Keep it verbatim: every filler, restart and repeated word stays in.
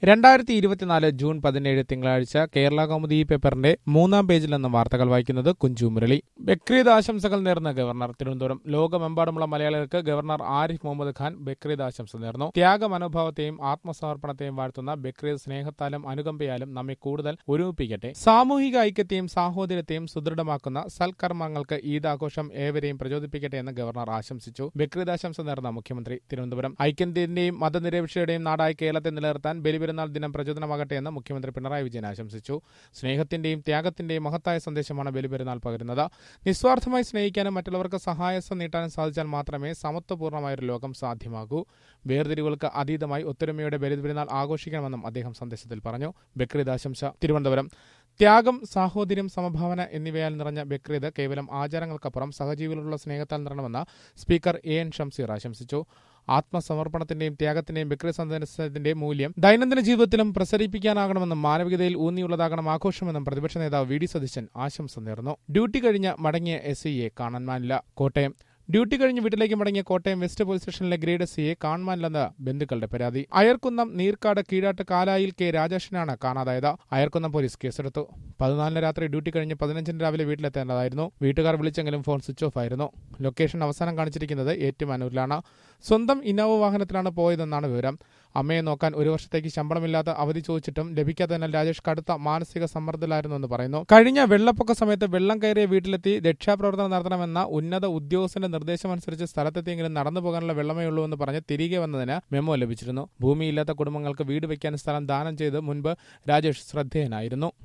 രണ്ടായിരത്തി ഇരുപത്തിനാല് ജൂൺ പതിനേഴ് തിങ്കളാഴ്ച കേരള കൗമുദി പേപ്പറിന്റെ മൂന്നാം പേജിൽ നിന്ന് വാർത്തകൾ വായിക്കുന്നത് കുഞ്ചു മുരളി. ബക്രീദ് ആശംസകൾ നേർന്ന ഗവർണർ. തിരുവനന്തപുരം. ലോകമെമ്പാടുമുള്ള മലയാളികൾക്ക് ഗവർണർ ആരിഫ് മുഹമ്മദ് ഖാൻ ബക്രീദ് ആശംസ നേർന്നു. ത്യാഗ മനോഭാവത്തെയും ആത്മസമർപ്പണത്തെയും വാഴ്ത്തുന്ന ബക്രീദ് സ്നേഹത്താലും അനുകമ്പയാലും നമ്മെ കൂടുതൽ ഒരുമിപ്പിക്കട്ടെ. സാമൂഹിക ഐക്യത്തെയും സാഹോദര്യത്തെയും സുദൃഢമാക്കുന്ന സൽക്കർമ്മങ്ങൾക്ക് ഈദ് ആഘോഷം ഏവരെയും പ്രചോദിപ്പിക്കട്ടെ എന്ന് ഗവർണർ ആശംസിച്ചു. ബക്രീദ് ആശംസ നേർന്ന മുഖ്യമന്ത്രി. തിരുവനന്തപുരം. ഐക്യത്തിന്റെയും മതനിരപേക്ഷതയുടെയും നാടായി കേരളത്തെ നിലനിർത്താൻ ബലിപെരുന്നാൾ ദിനം പ്രചോദനമാകട്ടെ എന്ന് മുഖ്യമന്ത്രി പിണറായി വിജയൻ ആശംസിച്ചു. സ്നേഹത്തിന്റെയും ത്യാഗത്തിന്റെയും മഹത്തായ സന്ദേശമാണ് ബലിപെരുന്നാൾ പകരുന്നത്. നിസ്വാർത്ഥമായി സ്നേഹിക്കാനും മറ്റുള്ളവർക്ക് സഹായസം നീട്ടാനും സാധിച്ചാൽ മാത്രമേ സമത്വപൂർണ്ണമായൊരു ലോകം സാധ്യമാകൂ. വേർതിരിവുകൾക്ക് അതീതമായി ഒത്തൊരുമയുടെ ബലിപെരുന്നാൾ ആഘോഷിക്കണമെന്നും അദ്ദേഹം സന്ദേശത്തിൽ പറഞ്ഞു. ബക്രീദ് ആശംസ. തിരുവനന്തപുരം. ത്യാഗം, സാഹോദര്യം, സമഭാവന എന്നിവയാൽ നിറഞ്ഞ ബക്രീദ് കേവലം ആചാരങ്ങൾക്കപ്പുറം സഹജീവികളുള്ള സ്നേഹത്താൽ നിറണമെന്ന് സ്പീക്കർ എ എൻ ഷംസീർ ആശംസിച്ചു. ആത്മസമർപ്പണത്തിന്റെയും ത്യാഗത്തിന്റെയും ബക്രീദ് സന്ദേശത്തിന്റെ മൂല്യം ദൈനംദിന ജീവിതത്തിലും പ്രസരിപ്പിക്കാനാകണമെന്നും മാനവികതയിൽ ഊന്നിയുള്ളതാകണം ആഘോഷമെന്നും പ്രതിപക്ഷ നേതാവ് വി ഡി സതീശൻ ആശംസ നേർന്നു. ഡ്യൂട്ടി കഴിഞ്ഞ് മടങ്ങിയ എസ് ഐയെ കാണാനില്ല. കോട്ടയം. ഡ്യൂട്ടി കഴിഞ്ഞ് വീട്ടിലേക്ക് മടങ്ങിയ കോട്ടയം വെസ്റ്റ് പോലീസ് സ്റ്റേഷനിലെ ഗ്രേഡ് എസ് സിയെ കാണുവാനില്ലെന്ന് ബന്ധുക്കളുടെ പരാതി. അയർക്കുന്നം നീർക്കാട് കീഴാട്ട് കാലായിൽ കെ രാജേഷിനാണ് കാണാതായത്. അയർക്കുന്നം പോലീസ് കേസെടുത്തു. പതിനാലിന് രാത്രി ഡ്യൂട്ടി കഴിഞ്ഞ് പതിനഞ്ചിന് രാവിലെ വീട്ടിലെത്തേണ്ടതായിരുന്നു. വീട്ടുകാർ വിളിച്ചെങ്കിലും ഫോൺ സ്വിച്ച് ഓഫ് ആയിരുന്നു. ലൊക്കേഷൻ അവസാനം കാണിച്ചിരിക്കുന്നത് ഏറ്റുമാനൂരിലാണ്. സ്വന്തം ഇന്നോവ വാഹനത്തിലാണ് പോയതെന്നാണ് വിവരം. അമ്മയെ നോക്കാൻ ഒരു വർഷത്തേക്ക് ശമ്പളമില്ലാതെ അവധി ചോദിച്ചിട്ടും ലഭിക്കാത്തതിനാൽ രാജേഷ് കടുത്ത മാനസിക സമ്മർദ്ദത്തിലായിരുന്നുവെന്ന് പറയുന്നു. കഴിഞ്ഞ വെള്ളപ്പൊക്ക സമയത്ത് വെള്ളം കയറിയ വീട്ടിലെത്തി രക്ഷാപ്രവർത്തനം നടത്തണമെന്ന ഉന്നത ഉദ്യോഗസ്ഥന്റെ നിർദ്ദേശമനുസരിച്ച് സ്ഥലത്തെത്തിയെങ്കിലും നടന്നു പോകാനുള്ള വെള്ളമേ ഉള്ളൂ എന്ന് പറഞ്ഞ് തിരികെ വന്നതിന് മെമ്മോ ലഭിച്ചിരുന്നു. ഭൂമിയില്ലാത്ത കുടുംബങ്ങൾക്ക് വീട് വയ്ക്കാൻ സ്ഥലം ദാനം ചെയ്ത് മുൻപ് രാജേഷ് ശ്രദ്ധേയനായിരുന്നു.